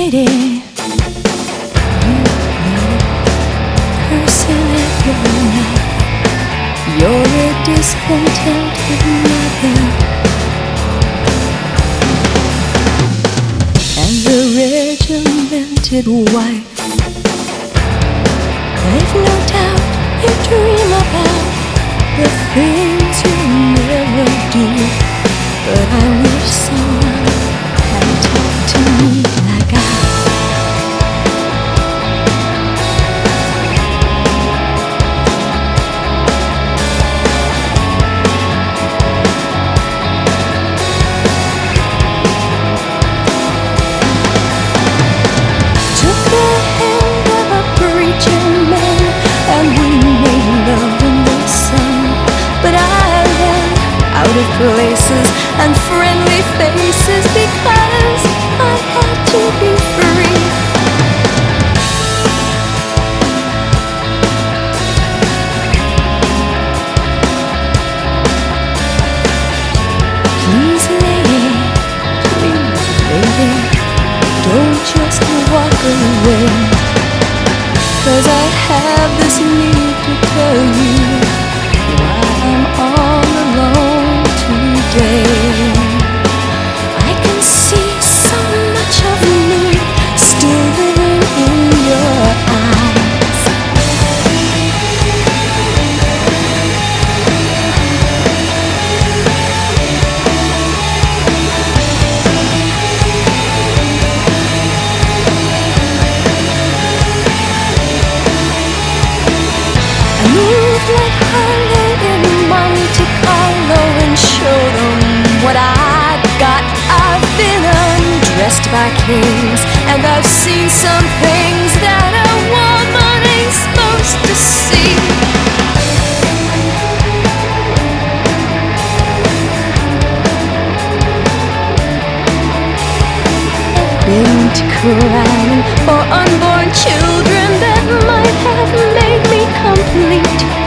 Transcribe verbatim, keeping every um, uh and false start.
lady, you lady, cursing at your life. You're a discontented mother, and the regimented wife. I've no doubt you dream about the things you never do, but I wish someone had talked to me like I. Took the hand of a preacher man, and we made love in the sun. But I ran out of places and friendly faces because I had to be free. Please, lady, please, lady, don't just walk away, 'cause I have this need to tell you why I'm all alone today. I can see so much of me still living in your eyes. I moved like Harlow in Monte Carlo and showed them what I got. I've been undressed by kings, and I've seen some things that a woman ain't supposed to see. I've been to crying for unborn children that might have made me complete.